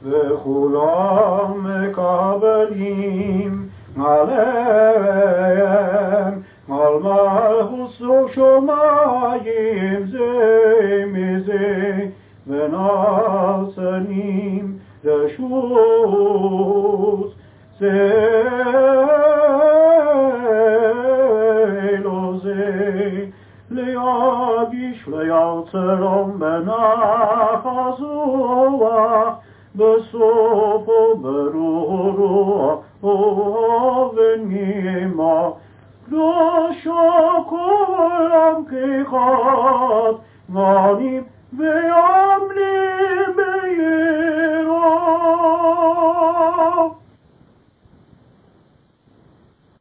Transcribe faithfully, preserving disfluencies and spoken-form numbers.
וכולם מקבלים עליהם על מלכות שמיים זה מזה ונעשנים רשות זה לו זה להגיש ליצרם בנחת רוח בסופו ברוך רוח ונעימה קדושה כולם כאחד גנים ויד